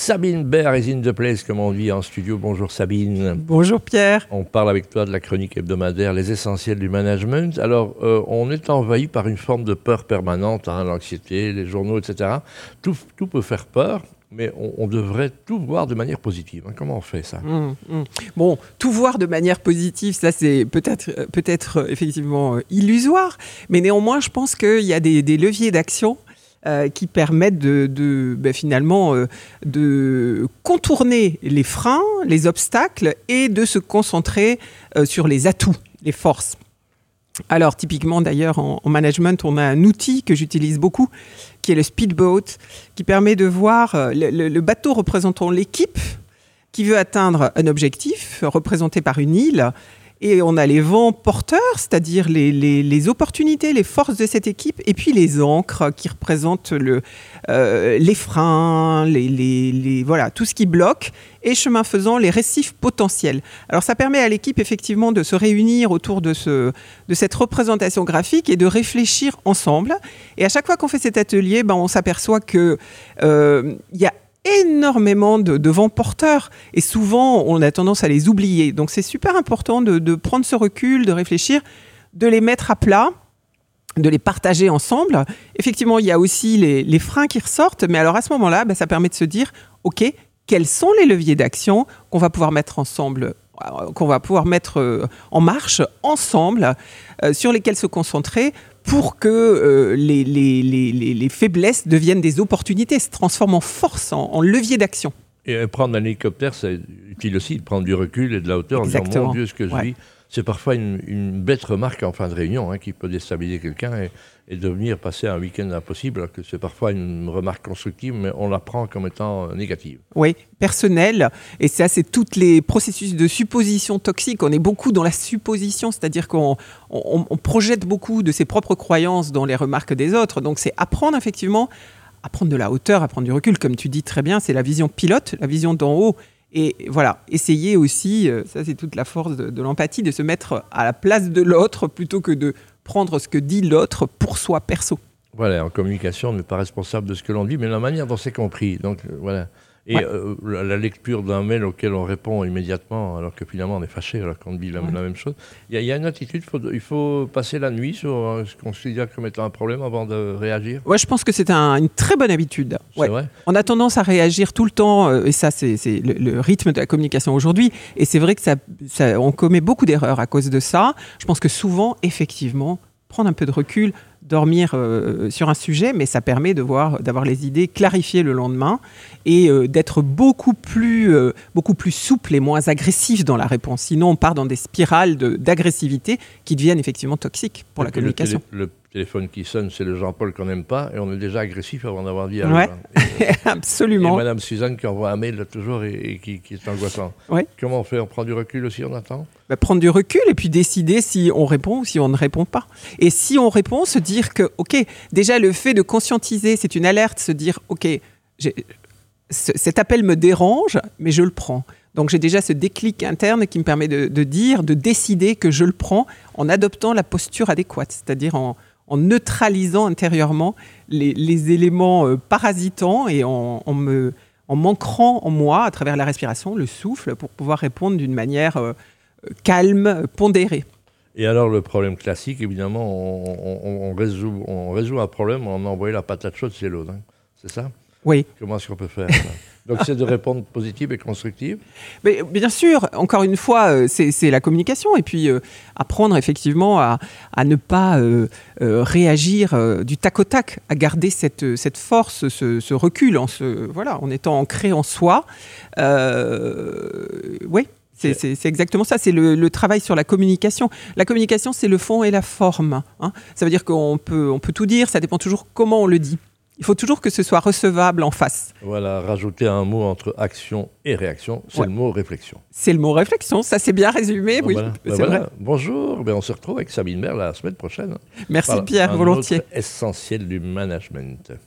Sabine Baird is in the place, comme on dit en studio. Bonjour Sabine. Bonjour Pierre. On parle avec toi de la chronique hebdomadaire Les Essentiels du Management. Alors, on est envahi par une forme de peur permanente, l'anxiété, les journaux, etc. Tout peut faire peur, mais on devrait tout voir de manière positive. Comment on fait ça ? Bon, tout voir de manière positive, ça c'est peut-être effectivement illusoire, mais néanmoins, je pense qu'il y a des leviers d'action qui permettent finalement de contourner les freins, les obstacles et de se concentrer sur les atouts, les forces. Alors typiquement d'ailleurs en management, on a un outil que j'utilise beaucoup qui est le speedboat, qui permet de voir le bateau représentant l'équipe qui veut atteindre un objectif représenté par une île. Et on a les vents porteurs, c'est-à-dire les opportunités, les forces de cette équipe, et puis les ancres qui représentent les freins, voilà, tout ce qui bloque, et chemin faisant, les récifs potentiels. Alors ça permet à l'équipe effectivement de se réunir autour de cette représentation graphique et de réfléchir ensemble. Et à chaque fois qu'on fait cet atelier, on s'aperçoit qu'il y a énormément de vents porteurs et souvent on a tendance à les oublier. Donc c'est super important de prendre ce recul, de réfléchir, de les mettre à plat, de les partager ensemble. Effectivement, il y a aussi les freins qui ressortent, mais alors à ce moment-là, ça permet de se dire, ok, quels sont les leviers d'action qu'on va pouvoir mettre ensemble, qu'on va pouvoir mettre en marche ensemble, sur lesquels se concentrer pour que les faiblesses deviennent des opportunités, se transforment en force, en levier d'action. Et prendre un hélicoptère, c'est utile aussi de prendre du recul et de la hauteur. Exactement. En disant, mon Dieu, ce que je vis. C'est parfois une bête remarque en fin de réunion qui peut déstabiliser quelqu'un et devenir passer un week-end impossible, alors que c'est parfois une remarque constructive, mais on la prend comme étant négative. Oui, personnelle. Et ça, c'est tous les processus de supposition toxique. On est beaucoup dans la supposition, c'est-à-dire qu'on projette beaucoup de ses propres croyances dans les remarques des autres. Donc, c'est apprendre effectivement à prendre de la hauteur, à prendre du recul. Comme tu dis très bien, c'est la vision pilote, la vision d'en haut. Et voilà, essayer aussi, ça c'est toute la force de l'empathie, de se mettre à la place de l'autre plutôt que de prendre ce que dit l'autre pour soi perso. Voilà, en communication, on n'est pas responsable de ce que l'on dit, mais la manière dont c'est compris. Donc voilà. Et la lecture d'un mail auquel on répond immédiatement, alors que finalement on est fâché, alors qu'on dit la même chose. Il y a une attitude, il faut passer la nuit sur ce qu'on considère comme étant un problème avant de réagir. Ouais, je pense que c'est une très bonne habitude. Ouais. C'est vrai. On a tendance à réagir tout le temps, et ça c'est le rythme de la communication aujourd'hui. Et c'est vrai que on commet beaucoup d'erreurs à cause de ça. Je pense que souvent, effectivement, prendre un peu de recul, dormir sur un sujet, mais ça permet d'avoir les idées clarifiées le lendemain et d'être beaucoup plus souple et moins agressif dans la réponse. Sinon, on part dans des spirales d'agressivité qui deviennent effectivement toxiques pour la communication. Le téléphone qui sonne, c'est le Jean-Paul qu'on n'aime pas et on est déjà agressif avant d'avoir dit allô. Ouais, absolument. Et Madame Suzanne qui envoie un mail là, toujours et qui est angoissant. Ouais. Comment on fait ? On prend du recul aussi, on attend ? Prendre du recul et puis décider si on répond ou si on ne répond pas. Et si on répond, se dire que, ok, déjà le fait de conscientiser, c'est une alerte, se dire, ok, cet appel me dérange, mais je le prends. Donc j'ai déjà ce déclic interne qui me permet de décider que je le prends en adoptant la posture adéquate, c'est-à-dire en neutralisant intérieurement les éléments parasitants et en m'ancrant en moi à travers la respiration, le souffle, pour pouvoir répondre d'une manière calme, pondérée. Et alors le problème classique, évidemment, on résout un problème en envoyant la patate chaude chez l'autre. C'est ça ? Oui. Comment est-ce qu'on peut faire ça ? Donc c'est de répondre positive et constructive. Mais bien sûr, encore une fois, c'est la communication et puis apprendre effectivement à ne pas réagir du tac au tac, à garder cette force, ce recul en étant ancré en soi. Oui. C'est exactement ça, c'est le travail sur la communication. La communication, c'est le fond et la forme. Ça veut dire qu'on peut tout dire, ça dépend toujours comment on le dit. Il faut toujours que ce soit recevable en face. Voilà, rajouter un mot entre action et réaction, c'est le mot réflexion. C'est le mot réflexion, ça c'est bien résumé, oui. Voilà. Vrai. Bonjour, on se retrouve avec Sabine Baird la semaine prochaine. Merci Pierre, volontiers. Un autre essentiel du management.